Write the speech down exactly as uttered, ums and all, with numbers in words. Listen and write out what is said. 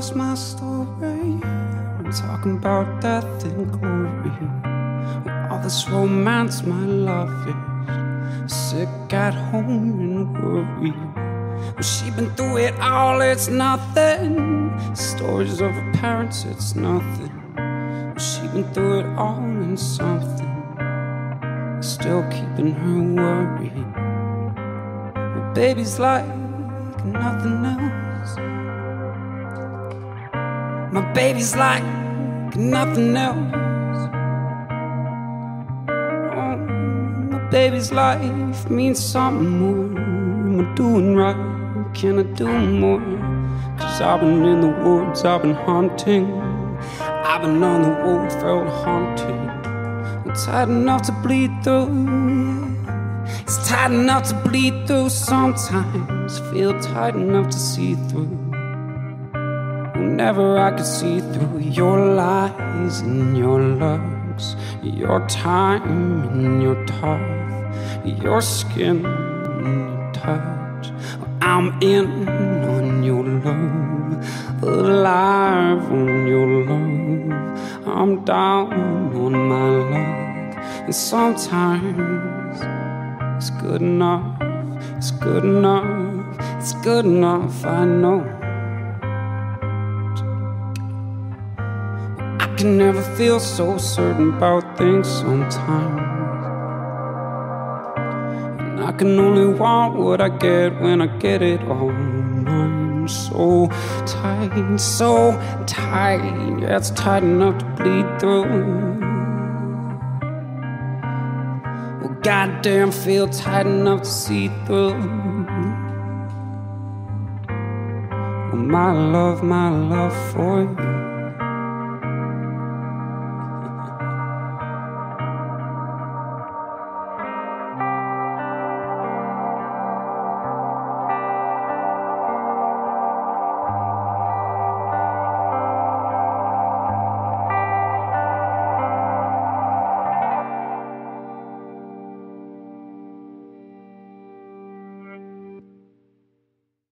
lost my story. I'm talking about death and glory. All this romance, my love is sick at home and worried. Well, she been through it all, it's nothing. Stories of her parents, it's nothing. Well, she been through it all and something still keeping her worried. But baby's like nothing else. My baby's like nothing else. Oh, my baby's life means something more. Am I doing right? Can I do more? Cause I've been in the woods, I've been hunting. I've been on the road, felt haunted. I'm tired enough to bleed through, yeah. It's tight enough to bleed through sometimes. Feel tight enough to see through whenever I could see through your lies and your looks, your time and your tough, your skin and your touch. I'm in on your love, alive on your love. I'm down on my luck, and sometimes it's good enough, it's good enough, it's good enough, I know. I can never feel so certain about things sometimes, and I can only want what I get when I get it all. Mine so tight, so tight, yeah, it's tight enough to bleed through. Well, goddamn, feel tight enough to see through. Well, my love, my love for you